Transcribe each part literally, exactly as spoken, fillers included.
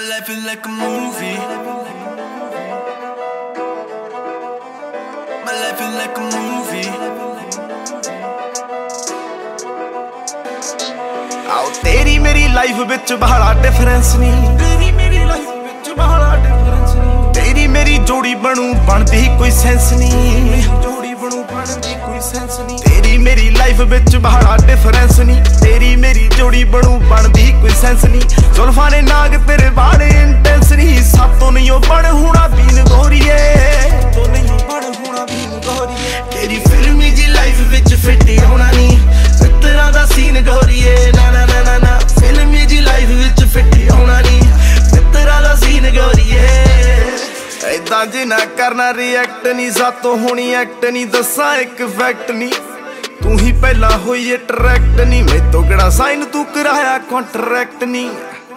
life is like a movie. My life is like a movie. आओ तेरी मेरी life which बड़ा difference नहीं, तेरी मेरी लाइफ विच बड़ा डिफरेंस नहीं, तेरी मेरी जोड़ी बनू बनदी कोई सेंस नहीं, जोड़ी बनू बनदी कोई सेंस नहीं, तेरी मेरी लाइफ विच बड़ा डिफरेंस नहीं, तेरी मेरी जोड़ी बनू बनदी कोई सेंस नहीं। जुल्फां ने नाग तेरे बाड़े इंटेंस नहीं, सब तो नहीं बन होना बीन गोरीए, तो नहीं बन होना बीन गोरीए। तेरी फिल्मी जी लाइफ विच फिट होना नहीं, मित्तरां दा सीन गोरीए, ना ना ना ना ना फिल्मी जी लाइफ विच फिट होना नहीं, मित्तरां दा सीन गोरीए। ऐदां जिना करना रिएक्ट नहीं, सातों होनी एक्ट नहीं, दस्सां एक फैक्ट नहीं, तू ही पहला होई अट्रैक्ट नहीं, मैं तो गड़ा साइन तू कराया कॉन्ट्रैक्ट नहीं।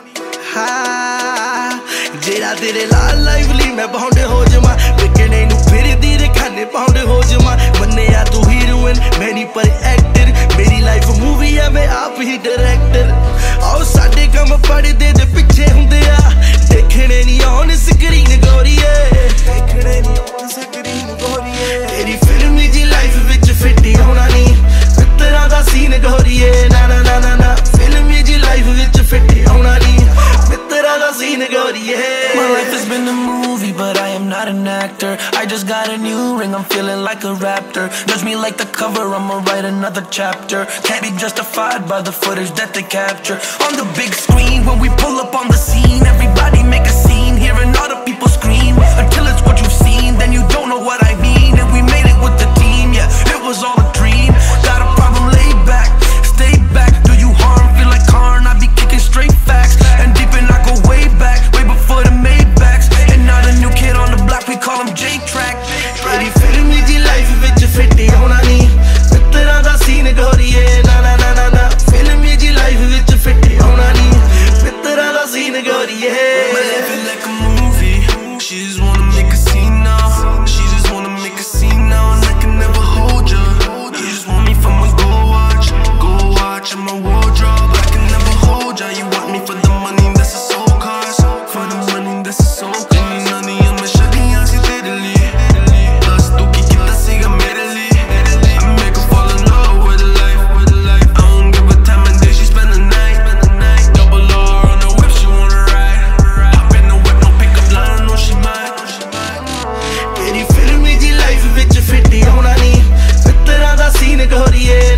हाँ जेड़ा तेरे लाल लाइवली मैं बाउंड हो जावां, विकणे नू फिर दी खाने बाउंड हो जावां, मन्निया तू हीरोइन मैं नहीं पर एक्टर, मेरी लाइफ मूवी है मैं आप ही डायरेक्टर। आओ साडे कम पड़दे दे पिछे हुंदे आ, देखणे नहीं ऑन स्क्रीन गोरीए, देखणे नहीं ऑन स्क्रीन गोरीए। तेरी फिल्मी जी लाइफ विच फिट होना नहीं, मित्तरां दा सीन गोरीए, ना ना ना ना ना फिल्मी जी लाइफ विच फिट होना नहीं, मित्तरां दा सीन गोरीए। My life has been a movie, but I am not an actor. I just got a new ring, I'm feeling like a raptor. Judge me like the cover, I'ma write another chapter. Can't be justified by the footage that they capture. On the big screen, when we pull up on the scene, everybody make a scene, hearing all the people scream. Until it's what you've seen, then you don't know what I mean. And we made it with the team, yeah, it was all a dream. Got a problem, lay back, stay back. Do you harm, feel like Karn, I be kicking straight facts. And deep in I go way back, way before the Maybachs. And now the new kid on the block, we call him J-Track. तेरी फिल्मी जी life which fit होना नहीं, मित्तरां दा scene गोरीए, ना ना ना ना ना फिल्मी जी लाइफ विच फिट होना नहीं, मित्तरां दा सीन गोरीए। My life is like a movie. She just wanna make a scene now. She just wanna make a scene now, and I can never hold ya. You just want me for my gold watch, gold watch in my wardrobe. I can never hold ya. You want me for the money, that's a soul cost. For the money, that's a soul cost. Nani hame shadiyan se tere liye, plus tu ki kita siga mere liye. I make her fall in love with the life, with the life. I don't give a time and day, she spend the night. Double R on the whip, she wanna ride. Hop in the whip, no pickup line, no she might. तेरी फिल्मी जी life which fit होना नहीं, मित्तरां दा scene गोरीए,